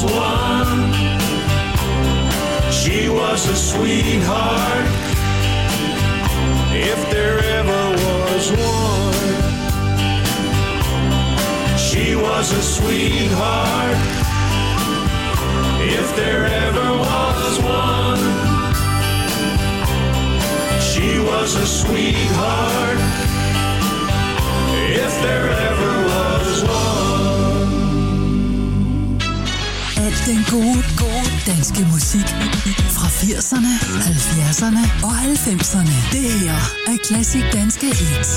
one. She was a sweetheart, if there ever was one. She was a sweetheart, if there ever was one. She was a sweetheart, if there ever was one. Al den gode danske musik fra 80'erne, 70'erne og 90'erne. Det her er Classic Danske Hits.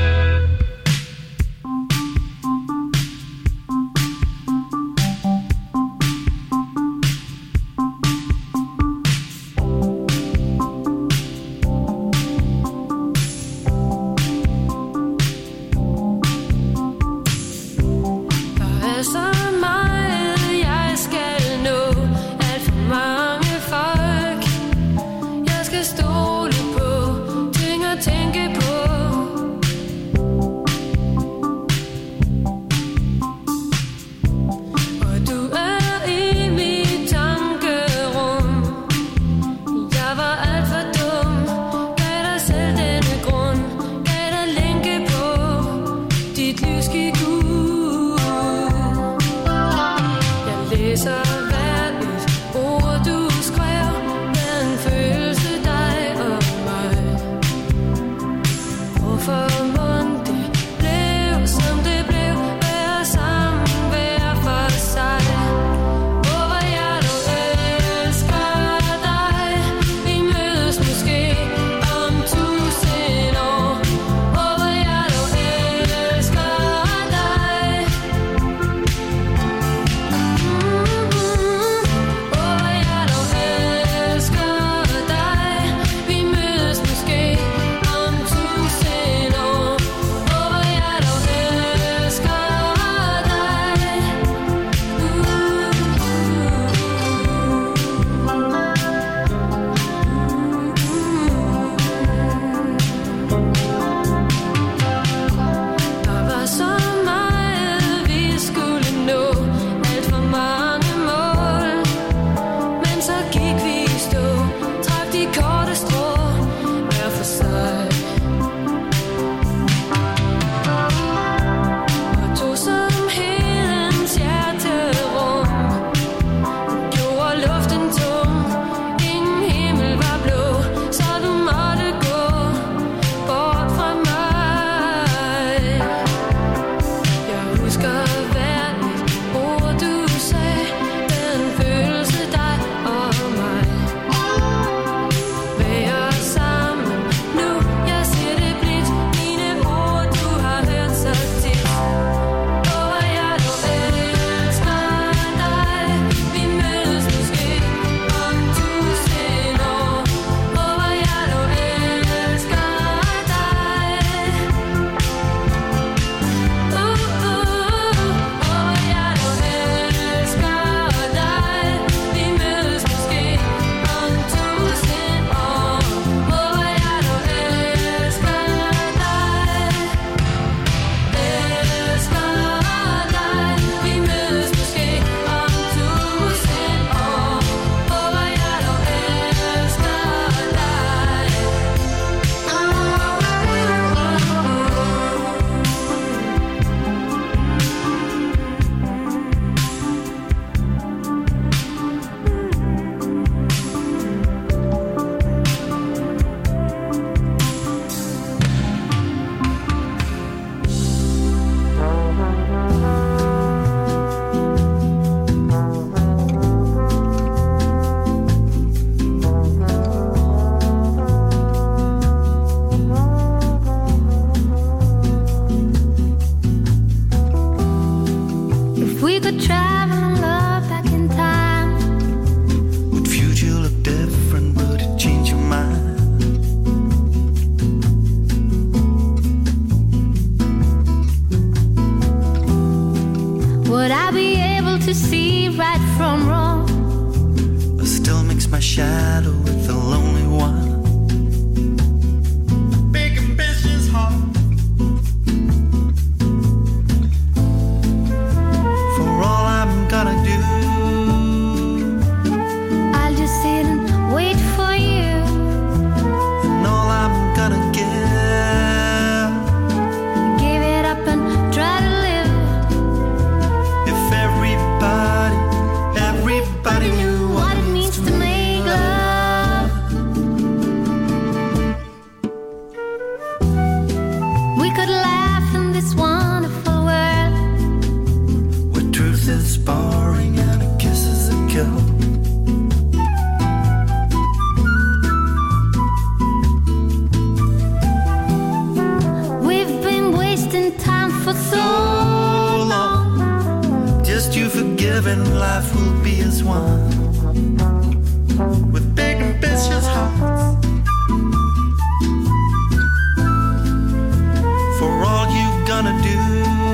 shadow with the lonely one. Big ambitious heart. For all I'm gonna do life will be as one. With big ambitious hearts, for all you gonna do,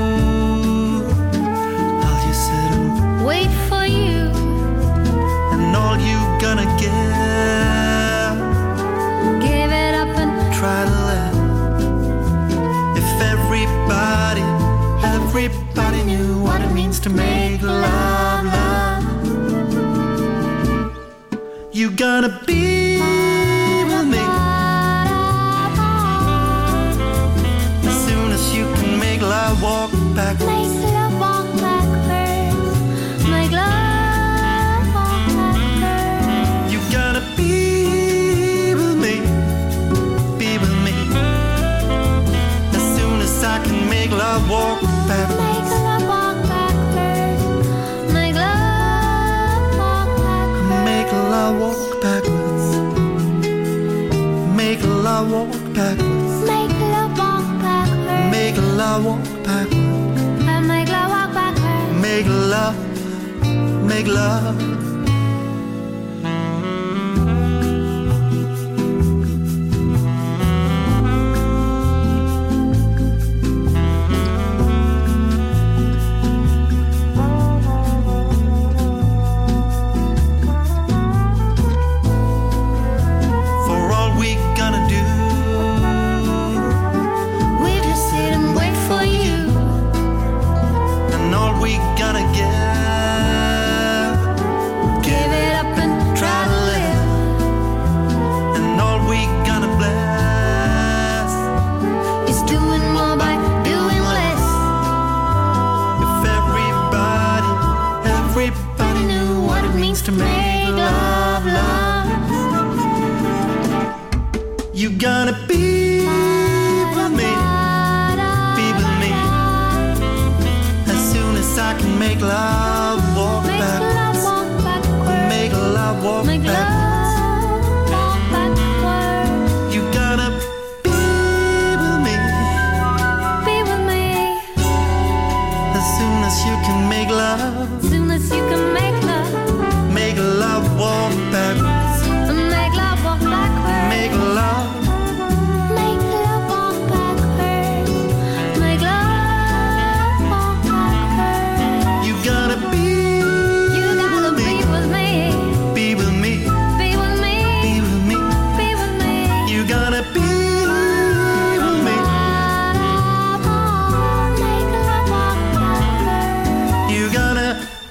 I'll just sit and wait for you. And all you gonna give it up and try to live. If everybody knew what it means to make love, love, you gonna be with me as soon as you can make love walk backwards. Make love walk backwards. Make love walk backwards. You gotta be with me as soon as I can make love walk backwards. Make love walk backwards. Make love walk backwards. Make love walk backwards. Make love walk backwards. Make love walk backwards. Make love walk backwards. Make love. To make love, love, you gonna be with me as soon as I can make love walk backwards. Make love walk backwards. You gotta be with me as soon as you can make love. Soon as you can make love. Make love walk backwards. Make love walk backwards. Make love. Make love walk backwards. Make love walk backwards. You gotta be with me. Be with me. Be with me. Be with me. Be with me. You gotta be with me. Make love walk backwards. You gotta.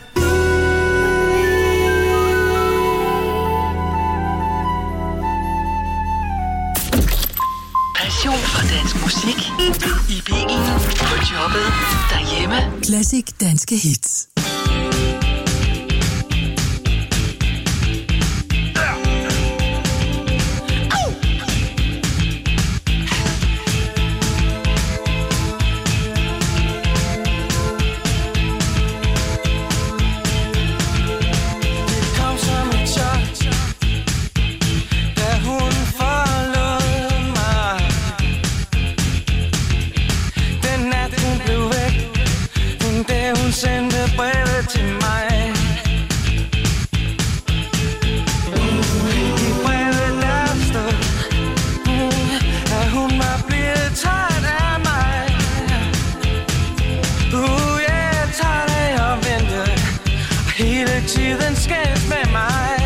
Passion for dansk musik i bilen, på jobbet, derhjemme. Classic danske hits. Sendte brevet til mig. I brevet der stod, at hun var blevet træt af mig. Jeg tager dig og venter, og hele tiden skændes med mig.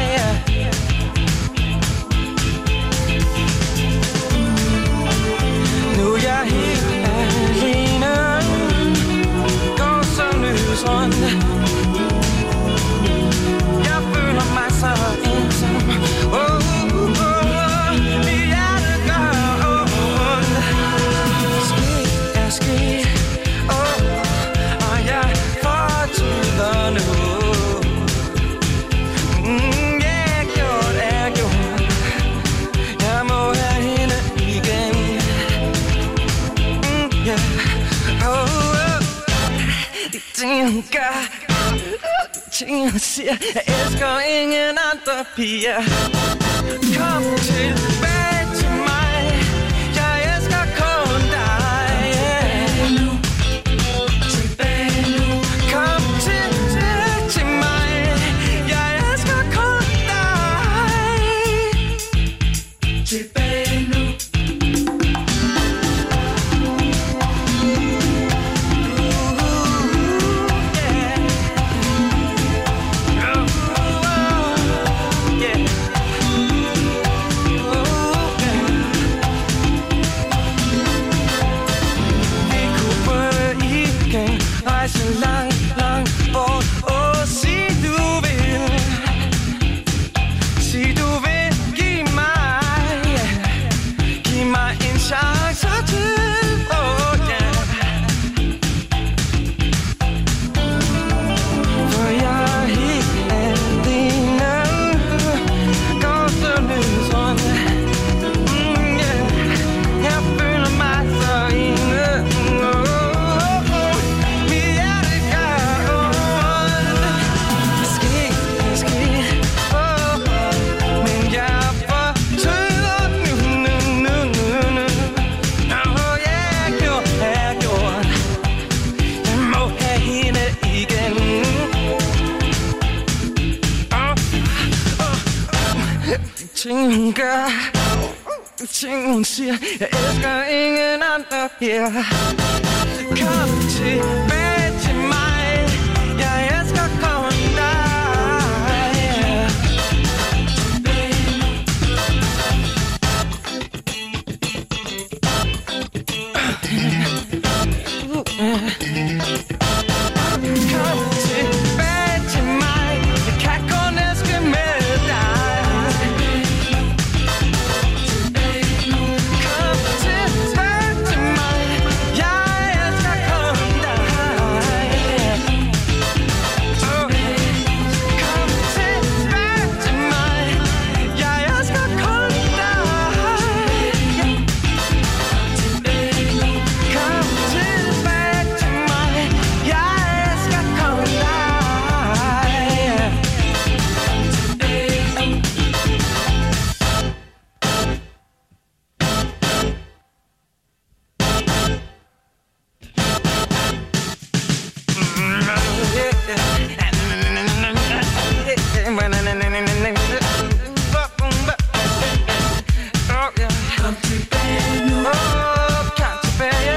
Nu er jeg helt alene. Jeg føler mig så ensom. Mit hjerte gør ondt. Sket er sket, og jeg fortryder nu. Gjort er gjort. Jeg må have hende igen. Ting hun gør, ting hun siger, jeg elsker ingen andre piger. Kom tilbage til mig, jeg elsker kun dig. Tilbage nu, kom til mig. ting hun gør, ting hun siger. Jeg elsker ingen andre her. Kom tilbage til mig. Jeg elsker kun dig. Kom tilbage til mig. Jeg kan kun elske med dig. Kom tilbage til mig. Jeg elsker kun dig. Kom tilbage til mig. Jeg elsker kun dig. Kom tilbage til mig. Jeg elsker kun dig. Kom tilbage nu. Kom tilbage.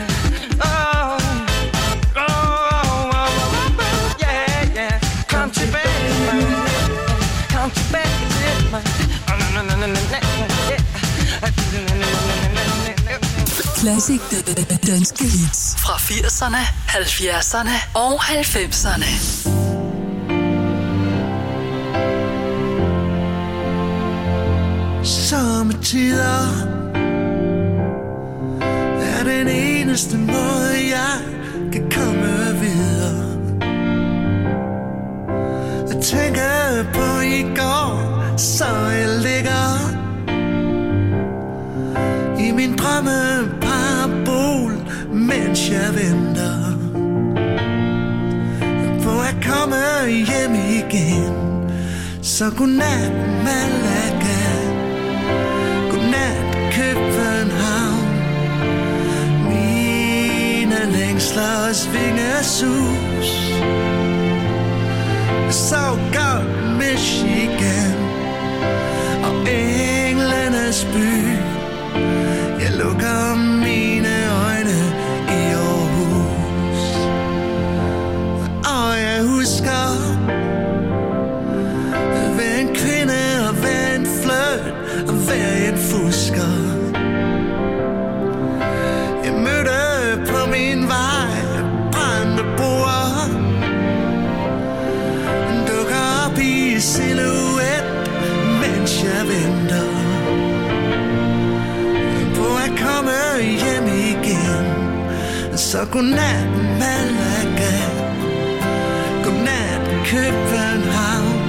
Kom tilbage til mig. Kom tilbage til mig. Classic danske hits fra 80'erne, 70'erne og 90'erne. Sommetider er den eneste måde, jeg kan komme videre. Jeg tænker på i går, så jeg ligger i min drømmeparabol, mens jeg venter på at komme hjem igen. Så godnat, Malaga. Godnat, København. Mine længsler svinger sus. Så godt, Michigan og englenes by. Jeg lukker mine øjne i Aarhus, og jeg husker hver en kvinde og hver en flirt og hver en fusker. Jeg mødte på min vej brændte broer, dukker op i silhuet, mens jeg venter på at komme hjem igen. Så godnat, Malaga. Godnat, København.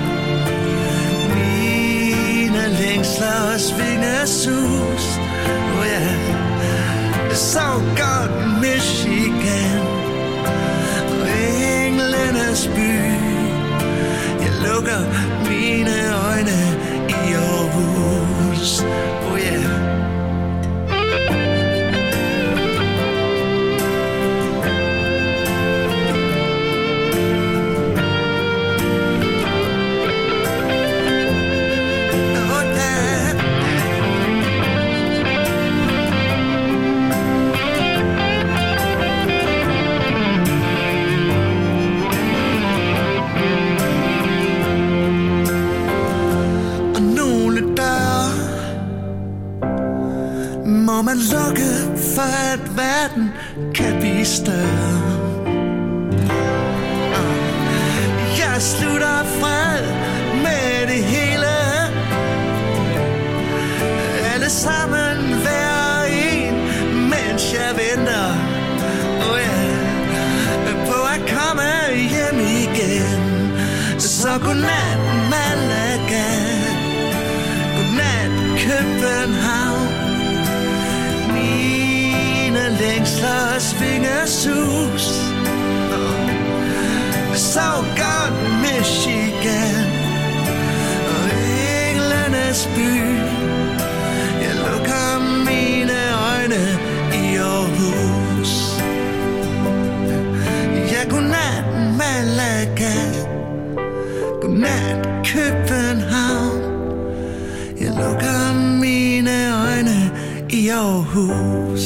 Mine længsler svinger sus. Oh yeah. Så godt, Michigan og englenes by. Jeg lukker mine øjne i Aarhus. Oh yeah. Må man lukke for at verden kan blive større. Jeg slutter fred med det hele. Alle sammen hver en, mens jeg venter. Oh yeah. På at komme hjem igen. Så godnat, Malaga. Godnat, København. Mine længsler svinger sus. Så godt, Michigan og englenes by. Jeg lukker mine øjne i Aarhus. Ja, godnat, Malaga. Godnat, København. lukker mine øjne i Aarhus.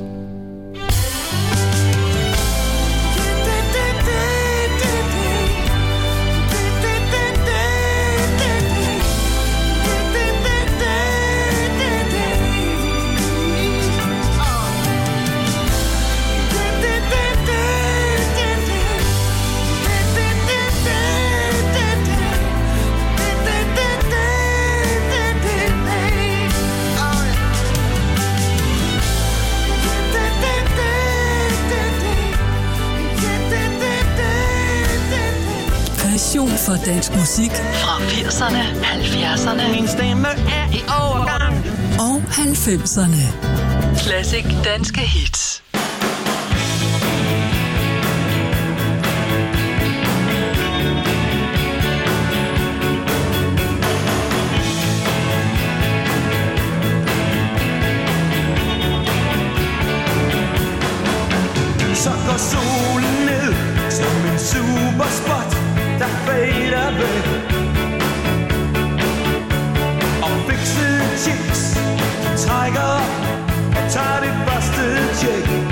For dansk musik fra 80'erne, 70'erne. Min stemme er i overgang. Og 90'erne. Classic danske hits. Så går solen ned som en superspot, der fader væk. Og fikse chicks trækker op og tager det første tjek.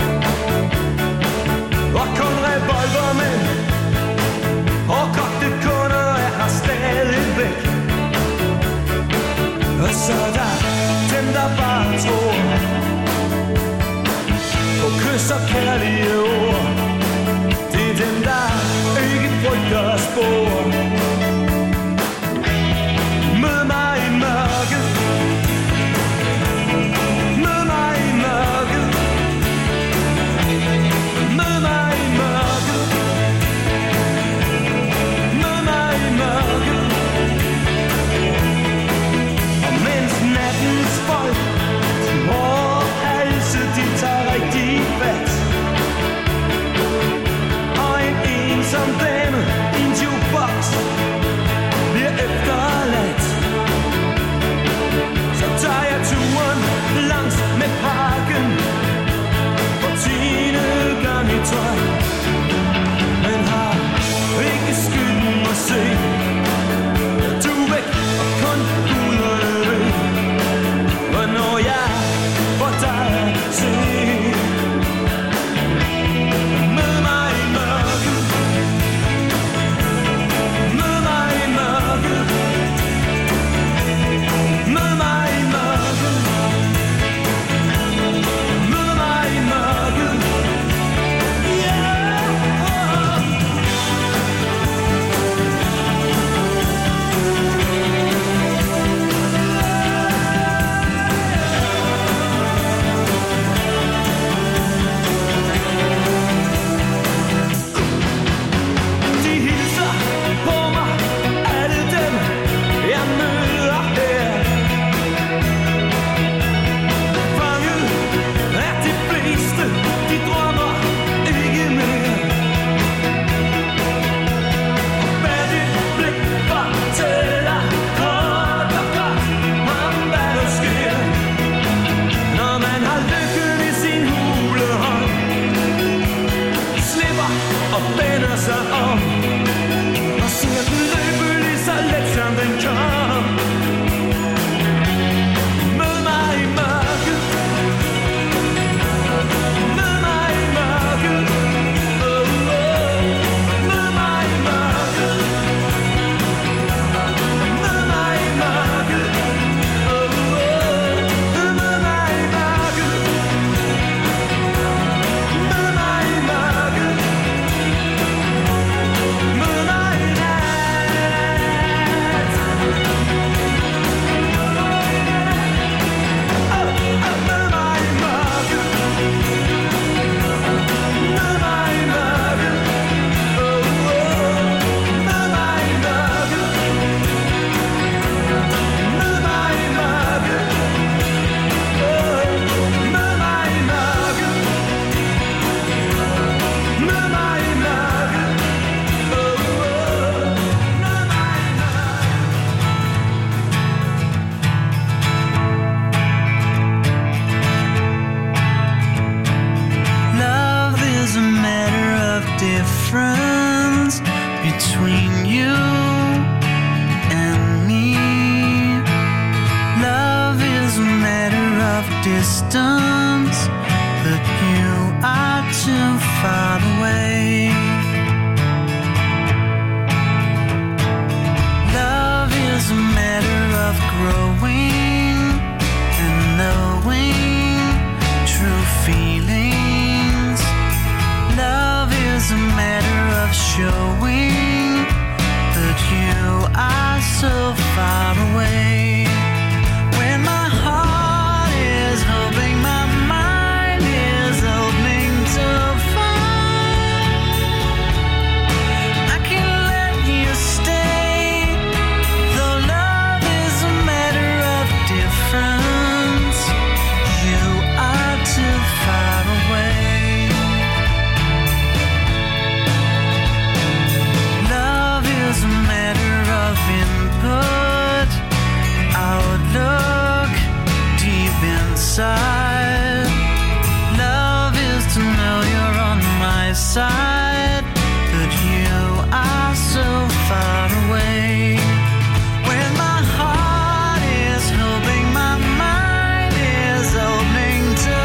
distance, but you are too far away. Love is a matter of growing and knowing true feelings. Love is a matter of showing, but you are so far away. When my heart is hoping, my mind is opening to find I can let you stay, though love is a matter of difference. You are too far away. Love is a matter of input, outlook, deep inside. Love is to know you're on my side, but you are so far away. When my heart is hoping, my mind is opening to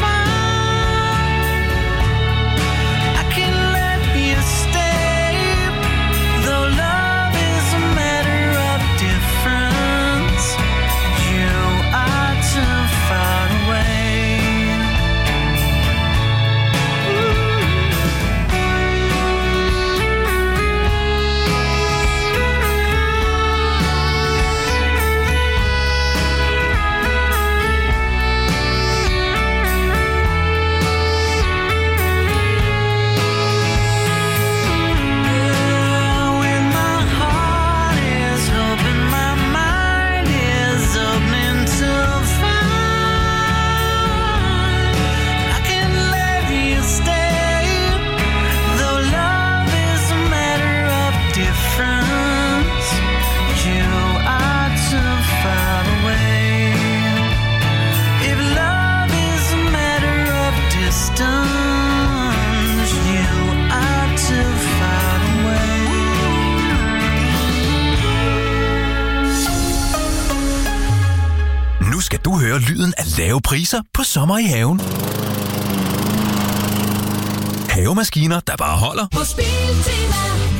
find I can let you stay, though love is a matter of difference. You are too far away. When my heart is hoping, my mind is opening to find I can let you stay, though love is a matter of difference. You are too far away. If love is a matter of distance, you are too far away. Nu skal du høre lyden af lave priser på sommer i haven. Havemaskiner, der bare holder. På Biltema.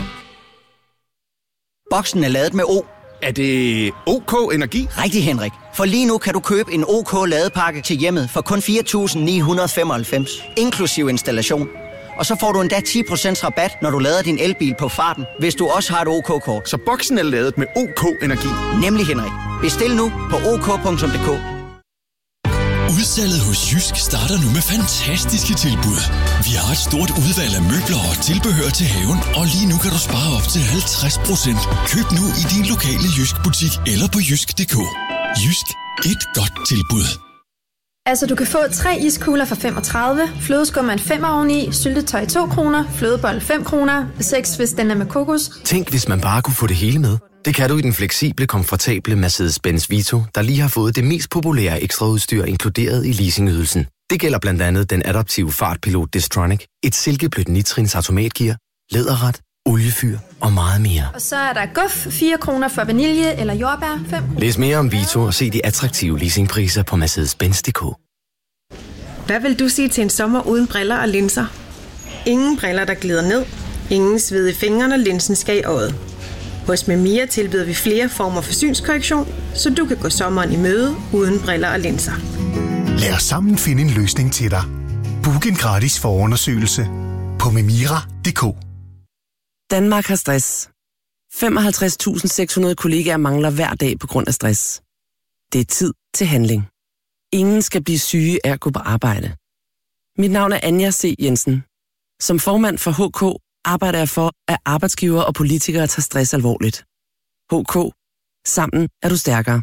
Boksen er ladet med O. Er det OK Energi? Rigtig, Henrik. For lige nu kan du købe en OK ladepakke til hjemmet for kun 4.995, inklusiv installation. Og så får du endda 10% rabat, når du lader din elbil på farten, hvis du også har et OK-kort. Så boksen er ladet med OK Energi. Nemlig, Henrik. Bestil nu på ok.dk. Udsalget hos Jysk starter nu med fantastiske tilbud. Vi har et stort udvalg af møbler og tilbehør til haven, og lige nu kan du spare op til 50%. Køb nu i din lokale Jysk butik eller på jysk.dk. Jysk. Et godt tilbud. Altså, du kan få 3 iskugler for 35, flødeskum en 5 oveni, syltetøj 2 kroner, flødebold 5 kroner, 6 hvis den er med kokos. Tænk, hvis man bare kunne få det hele med. Det kan du i den fleksible, komfortable Mercedes-Benz Vito, der lige har fået det mest populære ekstraudstyr inkluderet i leasingydelsen. Det gælder blandt andet den adaptive fartpilot Distronic, et silkeblødt nitrins automatgear, læderret, oliefyr og meget mere. Og så er der guf 4 kroner for vanilje eller jordbær 5. Læs mere om Vito og se de attraktive leasingpriser på Mercedes-Benz.dk. Hvad vil du sige til en sommer uden briller og linser? Ingen briller, der glider ned. Ingen sved i fingrene, og linsen skal i øjet. Hos Memia tilbyder vi flere former for synskorrektion, så du kan gå sommeren i møde uden briller og linser. Lad os sammen finde en løsning til dig. Book en gratis forundersøgelse på memira.dk. Danmark har stress. 55.600 kollegaer mangler hver dag på grund af stress. Det er tid til handling. Ingen skal blive syge af at gå på arbejde. Mit navn er Anja C. Jensen. Som formand for HK arbejder jeg for, at arbejdsgivere og politikere tager stress alvorligt. HK. Sammen er du stærkere.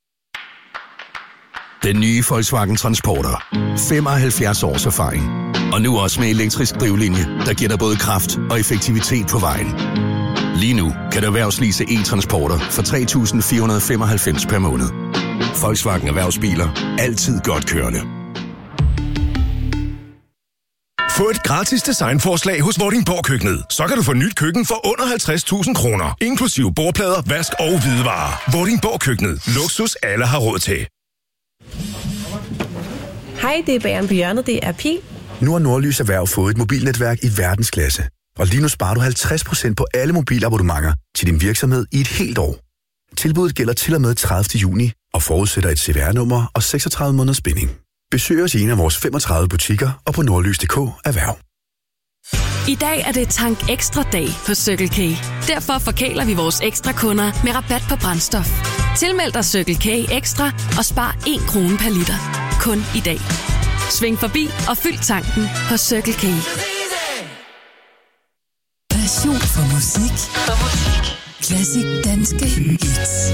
Den nye Volkswagen Transporter. 75 års erfaring. Og nu også med elektrisk drivlinje, der giver dig både kraft og effektivitet på vejen. Lige nu kan du erhvervslease e-transporter for 3.495 per måned. Volkswagen Erhvervsbiler. Altid godt kørende. Få et gratis designforslag hos Vordingborg Køkkenet. Så kan du få nyt køkken for under 50.000 kroner. Inklusiv bordplader, vask og hvidevarer. Vordingborg Køkkenet. Luksus alle har råd til. Hej, det er Bageren på hjørnet. Det er Pil. Nu har Nordlys Erhverv fået et mobilnetværk i verdensklasse. Og lige nu sparer du 50% på alle mobilabonnementer til din virksomhed i et helt år. Tilbuddet gælder til og med 30. juni og forudsætter et CVR-nummer og 36 måneders binding. Besøg os i en af vores 35 butikker og på nordlys.dk Erhverv. I dag er det Tank Ekstra dag hos Circle K. Derfor forkæler vi vores ekstra kunder med rabat på brændstof. Tilmeld dig Circle K Ekstra og spar 1 krone per liter. Kun i dag. Sving forbi og fyld tanken hos Circle K. Passion for musik. Klassisk danske hits.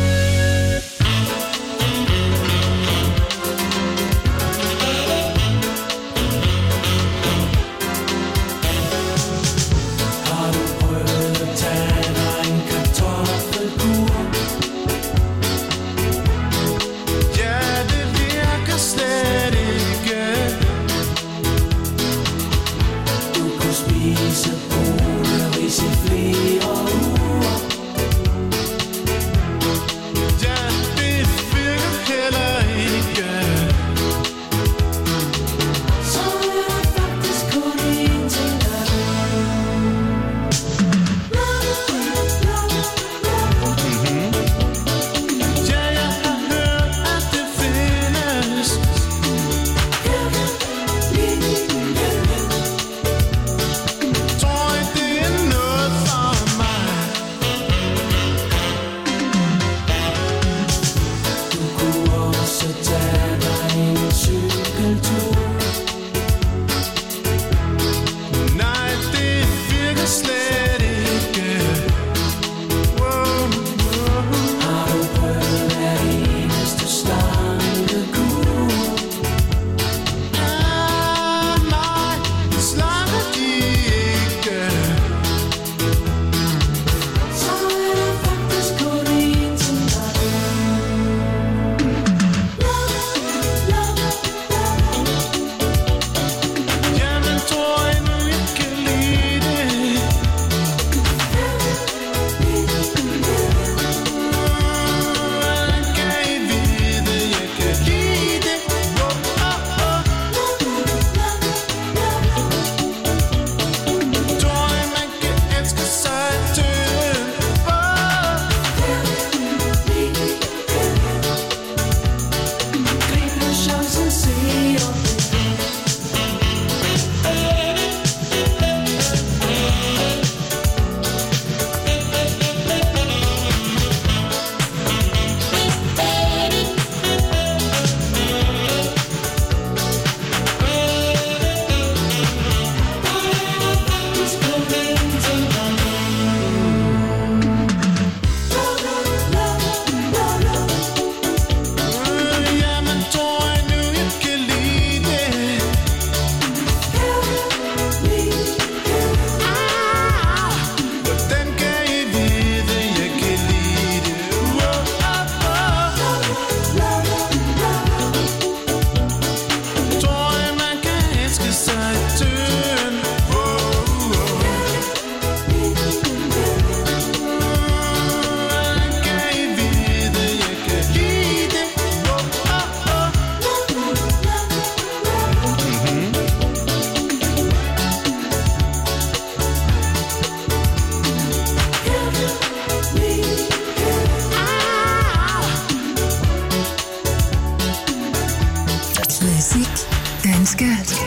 Danske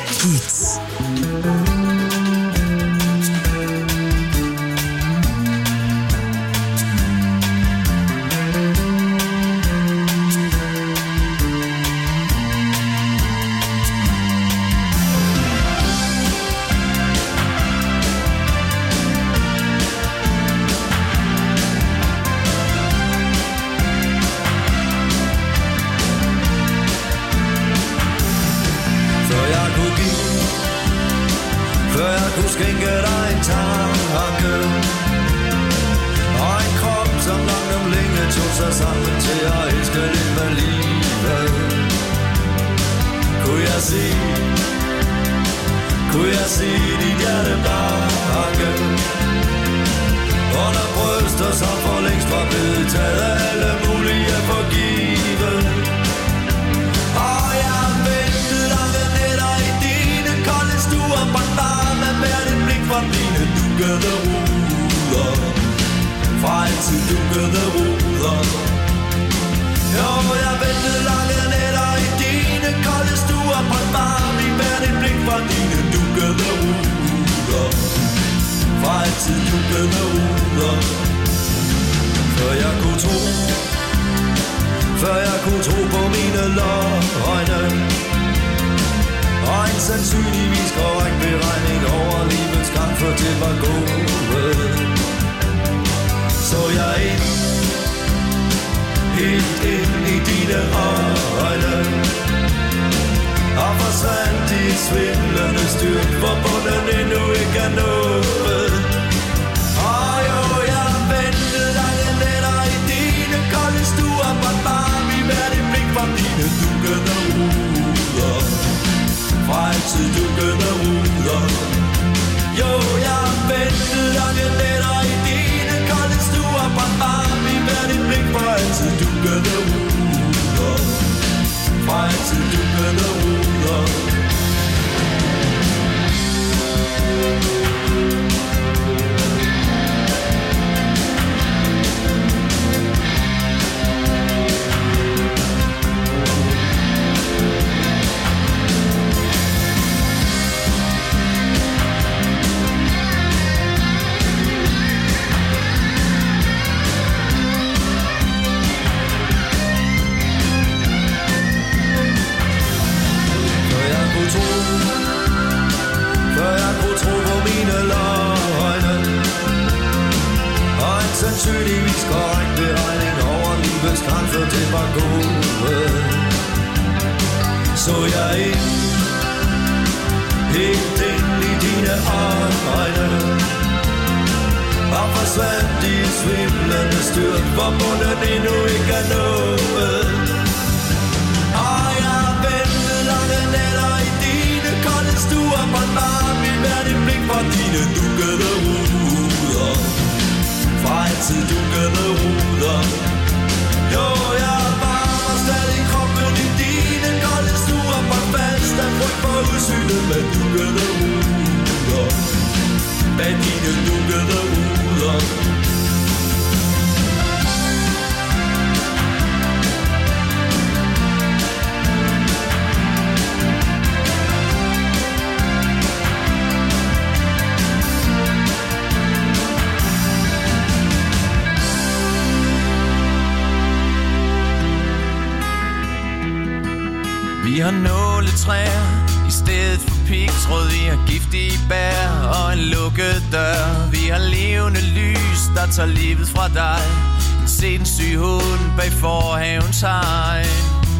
hits. Skænke dig en tanke og en krop, som langt om længe tog sig sammen til at elske lidt med livet. Kunne jeg se dit hjerte banke under bryster, som for længst var blevet taget alle mulige for givet. Og jeg ventede dig ved altid dukkede ruder. Før jeg kunne tro på mine løgne. Og en sandsynligvis korrekt beregning over livets gang, for det var gået. Så jeg helt ind i dine øjne, og forsvandt i et svindlende styrt, hvor bunden endnu ikke er nået. Og jo, jeg ventede lange nætter i dine kolde stuer, hvor bare vi hver det blik fra dine dukkede ruder. Fra altid dukkede ruder. Jo, jeg ventede lange nætter i dine kolde stuer, hvor bare vi hver det blik fra altid dukkede ruder. Fra altid dukkede ruder. Sandsynligvis korrekt beregning over livets grænser, det var gået. Så jeg helt ind i dine øjne, og forsvandt i svimlende styrt, hvor bunden endnu ikke er nået. Og jeg ventede lange nætter i dine kolde stuer, hvor bare vi hver det blik fra dine dukkede ruder. Fra altid dukkede ruder. Jo, jeg varmer stadig kroppen i dine kolde stuer, hvor fast af frygt for udsynet med dukkede ruder. Bag dine dukkede ruder. Vi har nåletræer i stedet for pigtråd. Vi har giftige bær og en lukket dør. Vi har levende lys, der tager livet fra dig. Se den syge hund bag forhavens hegn.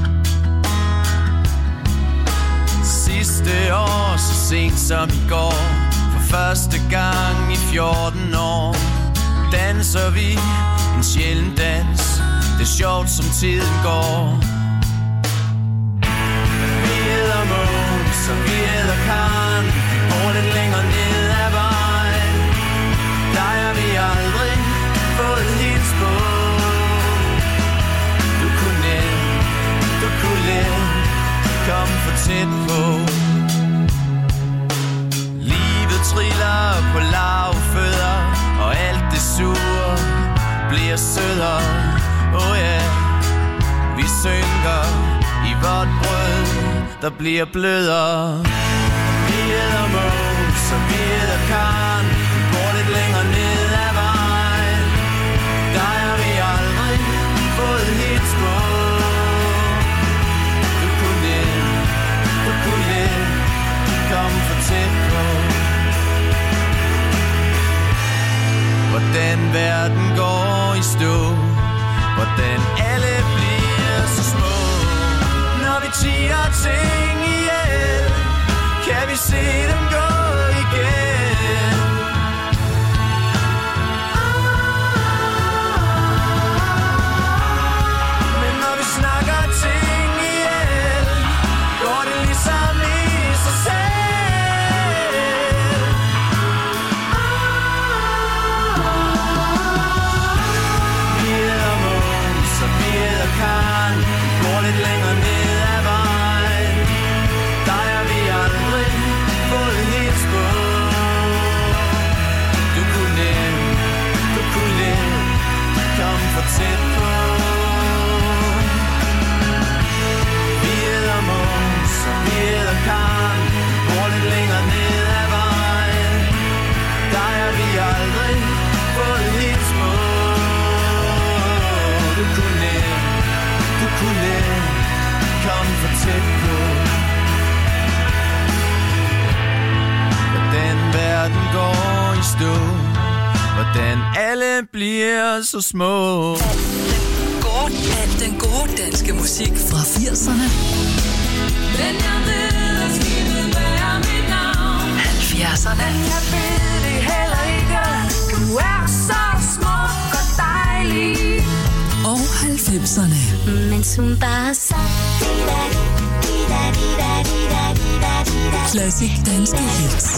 Sidste år, så sent som i går, for første gang i 14 år, danser vi en sjælden dans. Det er sjovt, som tiden går. Så vi æder Karen, vi bor lidt længere ned ad vejen. Der er vi aldrig fået hils på. Du kunne let komme for tæt på. Livet triller på lavfødder, og alt det sure bliver sødere. Oh yeah, vi synker i vort brød, der bliver blødere. Vi æder mås, og vi æder Karen. Vi går lidt længere ned ad vejen. Der er vi aldrig fået hits på. Du kunne let komme for tæt på. Hvordan verden går i stå, hvordan alle bliver så små. Når vi tiger ting ihjel, kan vi se dem gå igen. bliver så små. Al den gode danske musik fra 80'erne. Men jeg ved, at skibet bærer mit navn. 70'erne. Jeg ved det heller ikke. Du er så smuk og dejlig. Og 90'erne. Mens hun bare sang. Classic danske hits.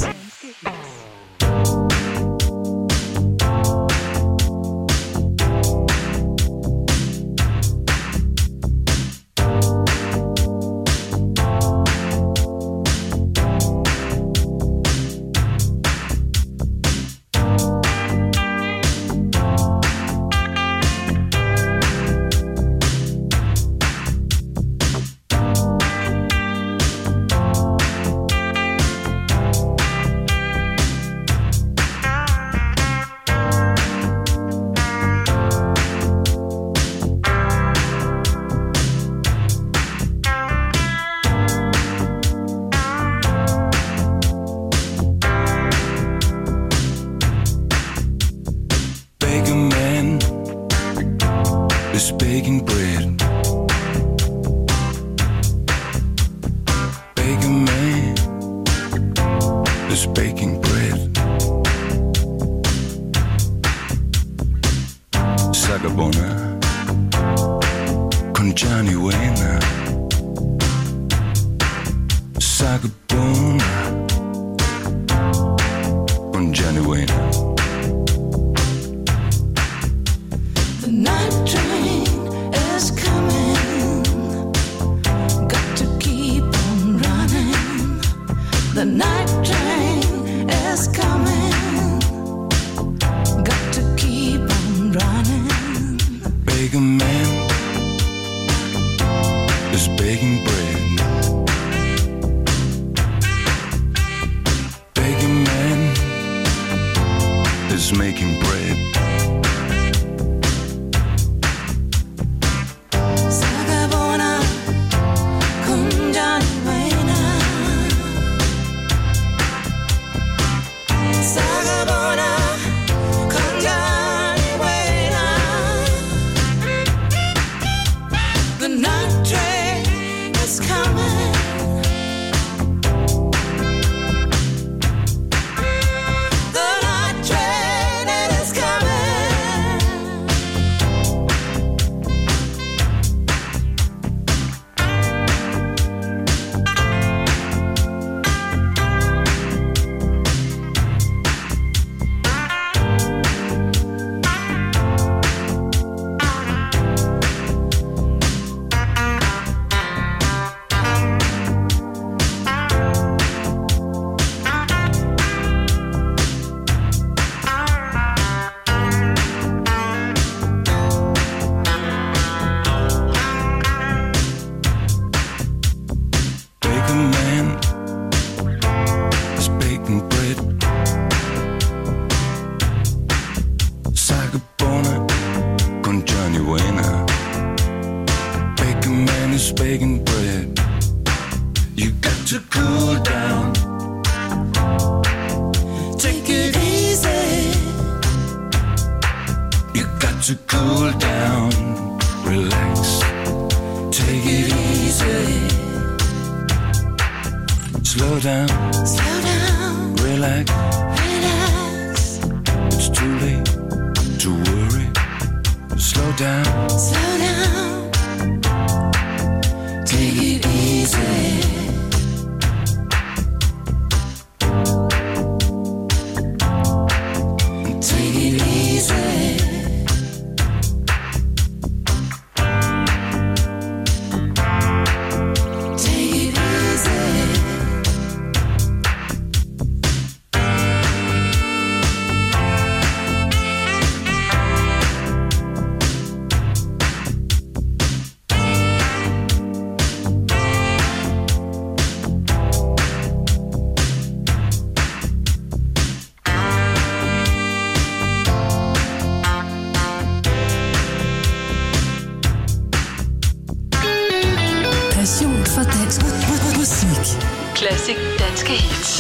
Classic danske hits.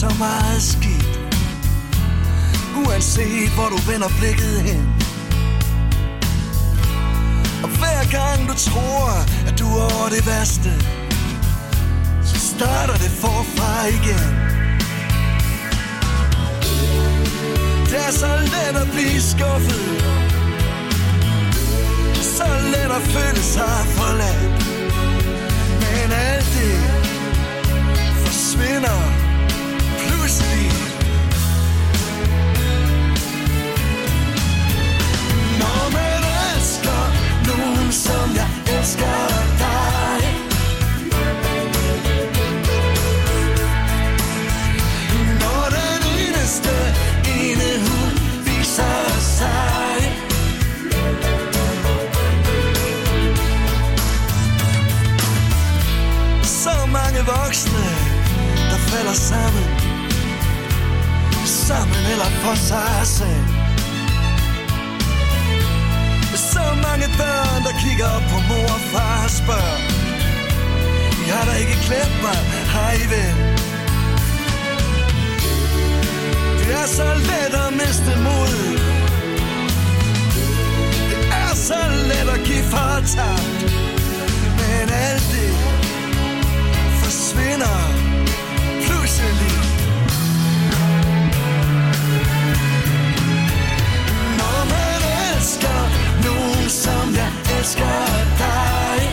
så meget skidt. Uanset hvor du vender blikket hen. Og hver gang du tror, at du er over det værste, så starter det forfra igen. Det er så let at blive skuffet, så let at føle sig forladt. Men alt det forsvinder pludselig. Når man elsker nogen, som jeg elsker dig, når den eneste ene hun viser sig, så mange voksne, der falder sammen, sammen eller for sig selv. Så mange børn, der kigger op på mor og far og spørger: jeg har da ikke glemt mig, hej ven. Det er så let at miste mod. Det er så let at give fortabt. Men alt det forsvinder pludselig. Når man elsker nogen, som jeg elsker dig,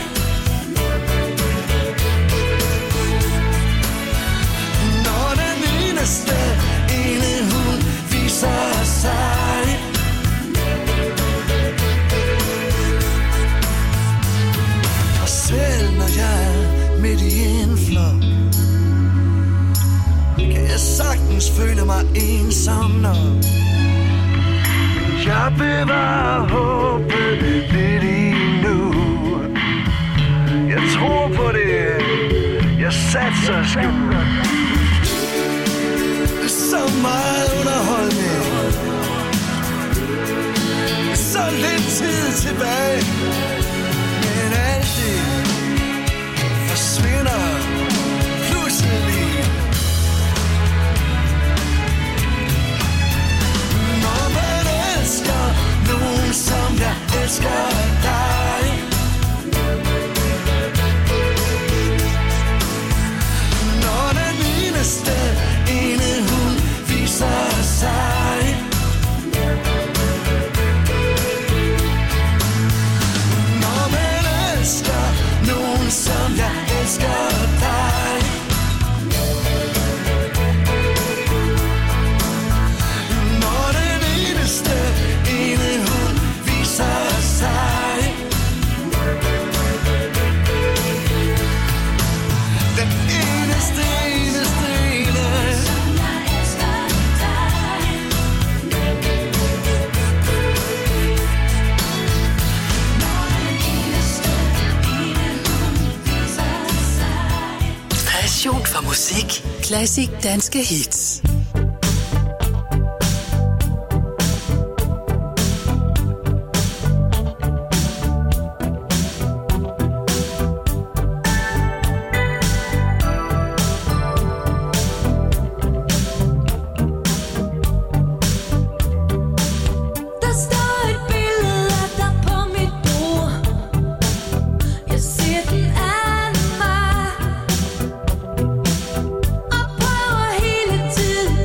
når den eneste ene hun viser sig, og selv når jeg er midt i en flok, kan jeg sagtens føle mig ensom nok. Jeg bevarer håbet lidt endnu. Jeg tror på det. Jeg satser sgu. Så meget underholdning, så lidt tid tilbage, men alt det forsvinder pludselig. Når man elsker nogen, som jeg elsker dig, når den eneste ene hun viser sig, når man elsker nogen, som jeg elsker dig, når den eneste ene hun viser sig, den eneste ene som jeg elsker dig, når den eneste ene hun viser sig. Passion for musik. Classic danske hits. Der står et billede af dig på mit bord. Jeg ser den anden mig og prøver hele tiden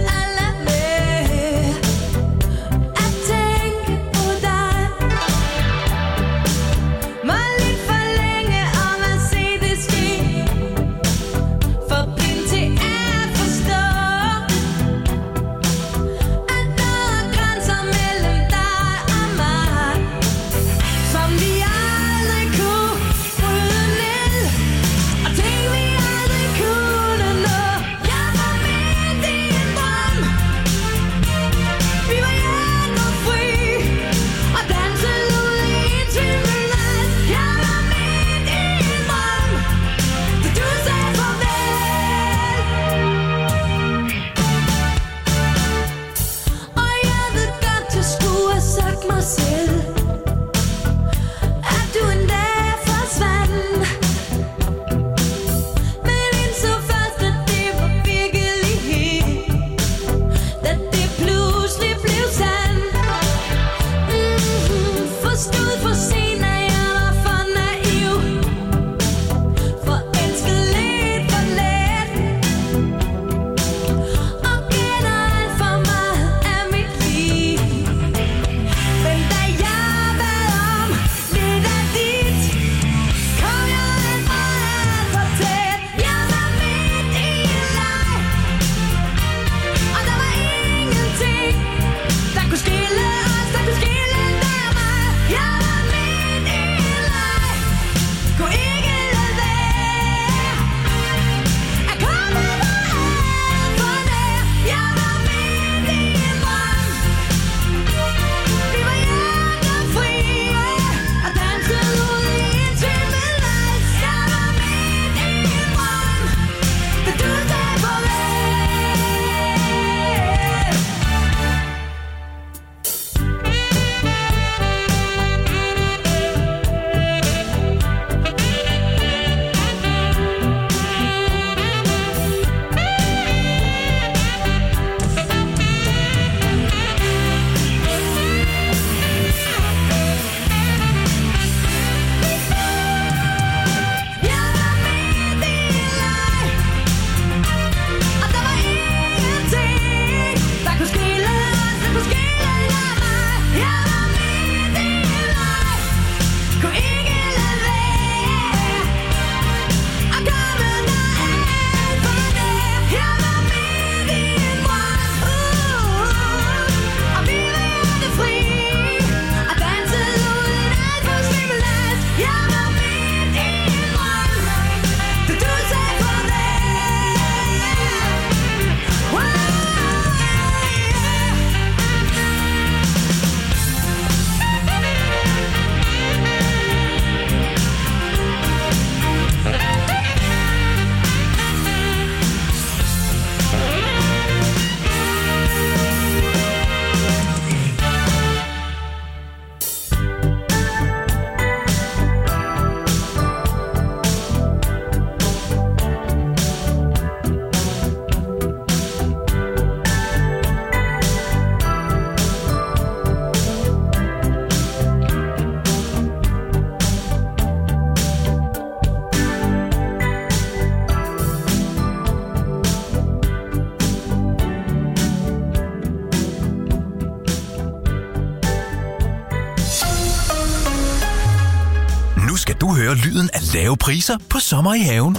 høre lyden af lave priser på sommer i haven.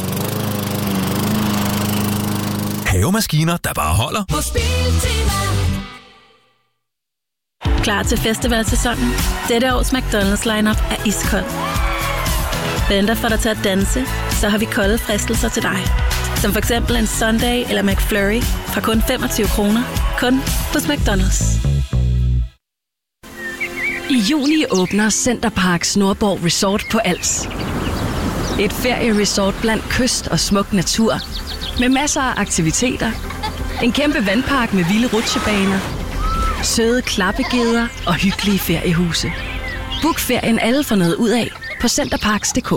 Havemaskiner, der bare holder. Hos Biltema. Klar til festivalsæsonen? Dette års McDonald's lineup er iskold. Venter for dig til at danse, så har vi kolde fristelser til dig. Som for eksempel en Sunday eller McFlurry fra kun 25 kroner. Kun hos McDonald's. I juni åbner Centerparks Nordborg Resort på Als. Et ferieresort blandt kyst og smuk natur. Med masser af aktiviteter. En kæmpe vandpark med vilde rutsjebaner. Søde klappegeder og hyggelige feriehuse. Book ferien alle får noget ud af på centerparks.dk.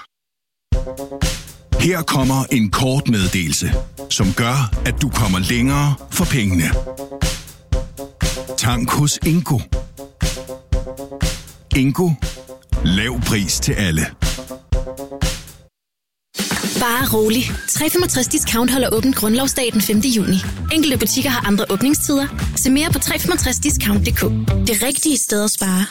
Her kommer en kort meddelelse, som gør, at du kommer længere for pengene. Tank hos Ingo. Ingo. Lav pris til alle. Bare rolig. 365 Discount holder åbent grundlovsdag den 5. juni. Enkelte butikker har andre åbningstider. Se mere på 365discount.dk. Det rigtige sted at spare.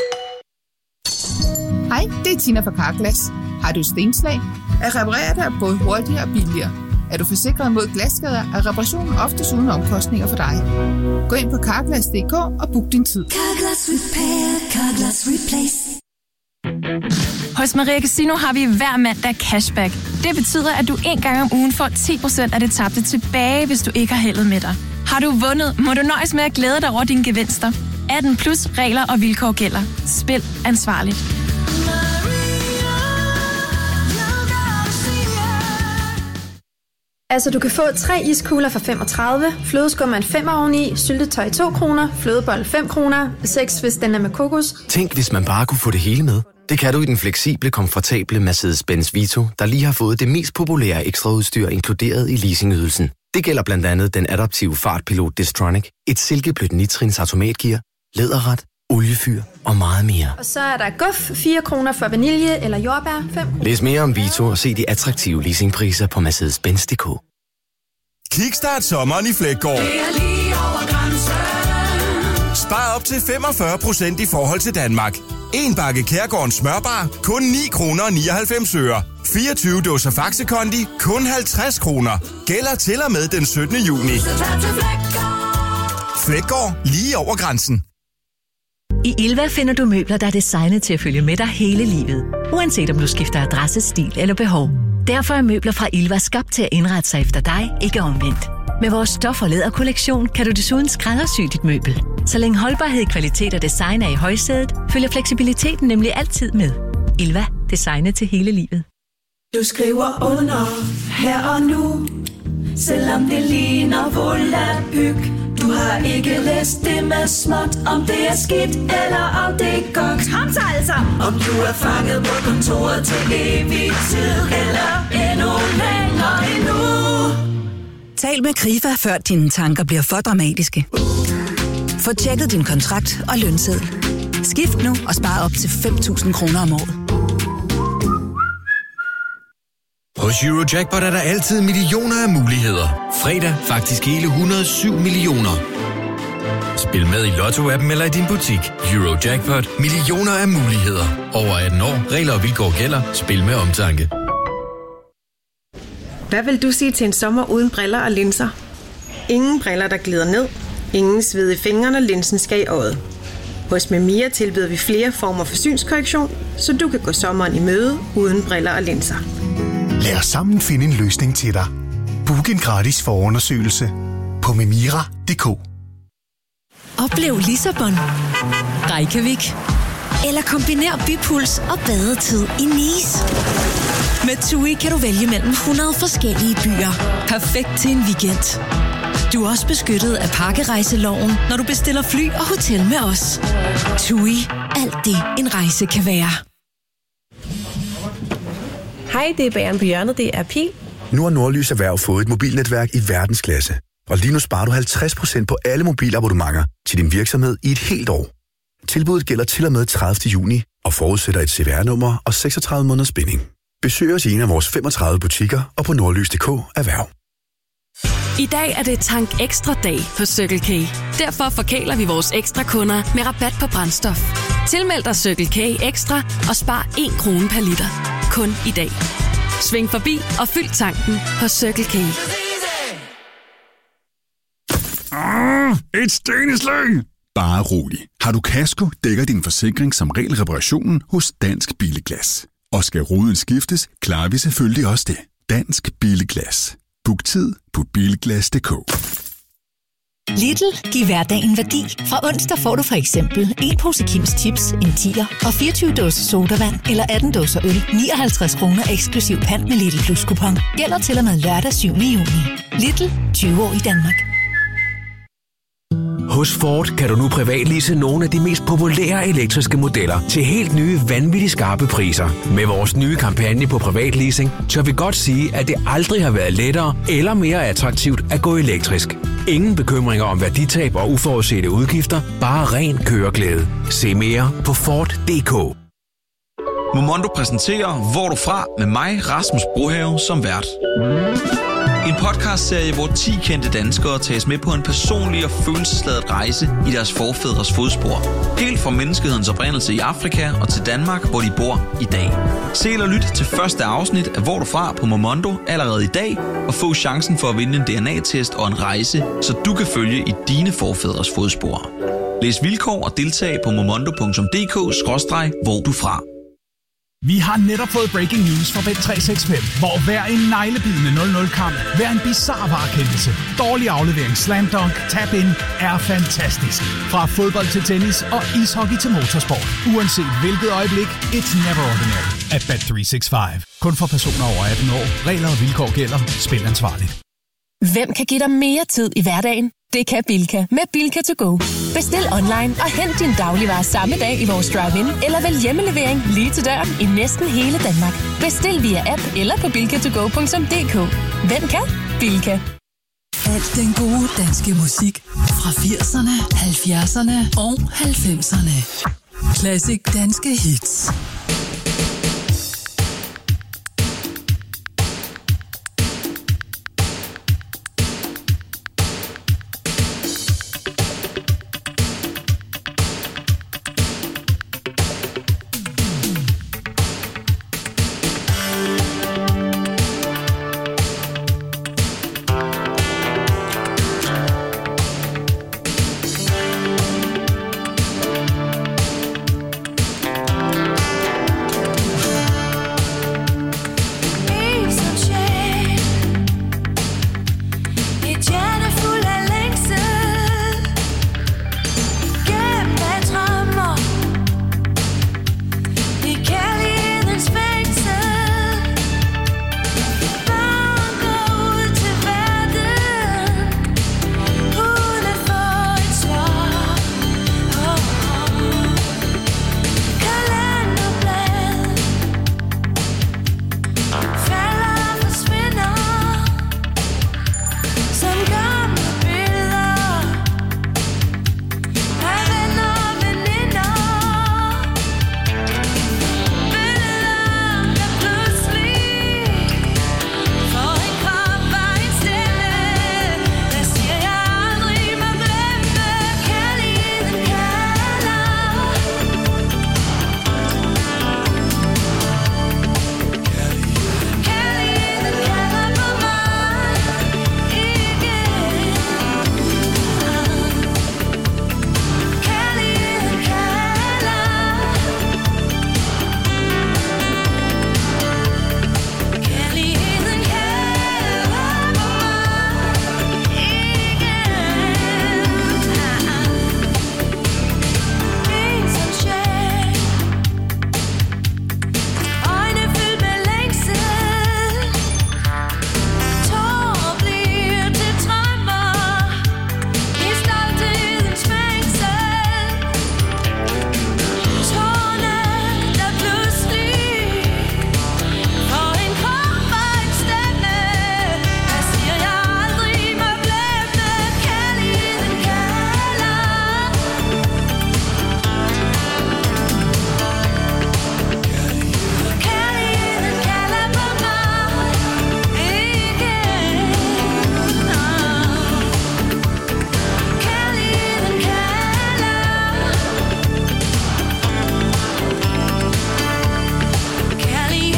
Hej, det er Tina fra Carglass. Har du stenslag? At reparere dig er både hurtigere og billigere. Er du forsikret mod glasskader, er reparationen oftest uden omkostninger for dig. Gå ind på Carglass.dk og book din tid. Carglass Repair, Carglass Replace. Hos Maria Casino har vi hver mandag cashback. Det betyder, at du en gang om ugen får 10% af det tabte tilbage, hvis du ikke har heldet med dig. Har du vundet, må du nøjes med at glæde dig over dine gevinster. 18 plus regler og vilkår gælder. Spil ansvarligt. Altså, du kan få 3 iskugler for 35, flødeskum en 5 oveni, syltetøj 2 kroner, flødebold 5 kroner, 6 hvis den er med kokos. Tænk, hvis man bare kunne få det hele med. Det kan du i den fleksible, komfortable Mercedes-Benz Vito, der lige har fået det mest populære ekstraudstyr inkluderet i leasingydelsen. Det gælder blandt andet den adaptive fartpilot Distronic, et silkeblødt nitrins automatgear, læderret, oliefyr og meget mere. Og så er der guf 4 kroner for vanilje eller jordbær 5 kroner. Læs mere om Vito og se de attraktive leasingpriser på Mercedes-Benz.dk. Kickstart sommeren i Fleggaard. Spar op til 45% i forhold til Danmark. En bakke Kærgårdens smørbar, kun 9 kroner og 99 øre. 24 dåser Faxe Kondi, kun 50 kroner. Gælder til og med den 17. juni. Fleggaard, lige over grænsen. I Ilva finder du møbler, der er designet til at følge med dig hele livet. Uanset om du skifter adresse, stil eller behov. Derfor er møbler fra Ilva skabt til at indrette sig efter dig, ikke omvendt. Med vores stof- og læderkollektion kan du desuden skræddersy dit møbel. Så længe holdbarhed, kvalitet og design er i højsædet, følger fleksibiliteten nemlig altid med. Ilva. Designet til hele livet. Du skriver under her og nu, selvom det ligner volapyk. Du har ikke læst det med småt, om det er skidt eller om det er godt. Kom så altså! Om du er fanget på kontoret til evig tid, eller endnu længere endnu. Tal med Krifa, før dine tanker bliver for dramatiske. Få tjekket din kontrakt og lønseddel. Skift nu og spar op til 5.000 kroner om året. Hos Eurojackpot er der altid millioner af muligheder. Fredag faktisk hele 107 millioner. Spil med i Lotto-appen eller i din butik. Eurojackpot. Millioner af muligheder. Over 18 år. Regler og vilkår gælder. Spil med omtanke. Hvad vil du sige til en sommer uden briller og linser? Ingen briller, der glider ned. Ingen sved i fingrene, linsen skal i øjet. Hos Memia tilbyder vi flere former for synskorrektion, så du kan gå sommeren i møde uden briller og linser. Lad os sammen finde en løsning til dig. Book en gratis forundersøgelse på memira.dk. Oplev Lissabon, Reykjavik eller kombiner bypuls og badetid i Nice. Med TUI kan du vælge mellem 100 forskellige byer. Perfekt til en weekend. Du er også beskyttet af pakkerejseloven, når du bestiller fly og hotel med os. TUI. Alt det, en rejse kan være. Hej, det er bageren på hjørnet. Det er Pil. Nu har Nordlys Erhverv fået et mobilnetværk i verdensklasse. Og lige nu sparer du 50% på alle mobilabonnementer til din virksomhed i et helt år. Tilbuddet gælder til og med 30. juni og forudsætter et CVR-nummer og 36 måneders binding. Besøg os i en af vores 35 butikker og på nordlys.dk erhverv. I dag er det Tank Ekstra dag hos Circle K. Derfor forkæler vi vores ekstra kunder med rabat på brændstof. Tilmeld dig Circle K Ekstra og spar 1 krone per liter. kun i dag. Sving forbi og fyld tanken hos Circle K. Et steneslag! Bare rolig. Har du kasko, dækker din forsikring som regel reparationen hos Dansk Bilglas. Og skal ruden skiftes, klarer vi selvfølgelig også det. Dansk Bilglas. Book tid på bilglas.dk. Lidl giver hverdagen værdi. Fra onsdag får du for eksempel en pose Kims Chips, en 10'er og 24 dåser sodavand eller 18 dåser øl. 59 kroner eksklusiv pant med Lidl Plus kupon. Gælder til og med lørdag 7. juni. Lidl, 20 år i Danmark. Hos Ford kan du nu privatlease nogle af de mest populære elektriske modeller til helt nye, vanvittigt skarpe priser. Med vores nye kampagne på privatleasing, tør vi godt sige, at det aldrig har været lettere eller mere attraktivt at gå elektrisk. Ingen bekymringer om værditab og uforudsete udgifter, bare ren køreglæde. Se mere på Ford.dk. Momondo præsenterer Hvor du fra med mig, Rasmus Brohave, som vært. En podcastserie, hvor 10 kendte danskere tages med på en personlig og følelsesladet rejse i deres forfædres fodspor. Helt fra menneskehedens oprindelse i Afrika og til Danmark, hvor de bor i dag. Se eller lyt til første afsnit af Hvor du fra på Momondo allerede i dag, og få chancen for at vinde en DNA-test og en rejse, så du kan følge i dine forfædres fodspor. Læs vilkår og deltag på momondo.dk/hvor du fra. Vi har netop fået breaking news fra Bet365, hvor hver en neglebidende 0-0-kamp, hver en bizarre varekendelse, dårlig aflevering, slam dunk, tap-in er fantastisk. Fra fodbold til tennis og ishockey til motorsport. Uanset hvilket øjeblik, it's never ordinary at Bet365. Kun for personer over 18 år. Regler og vilkår gælder. Spil ansvarligt. Hvem kan give dig mere tid i hverdagen? Det kan Bilka med Bilka to go. Bestil online og hent din dagligvarer samme dag i vores drive-in, eller vælg hjemmelevering lige til døren i næsten hele Danmark. Bestil via app eller på bilkatogo.dk. Hvem kan? Bilka. Alt den gode danske musik fra 80'erne, 70'erne og 90'erne. Classic danske hits.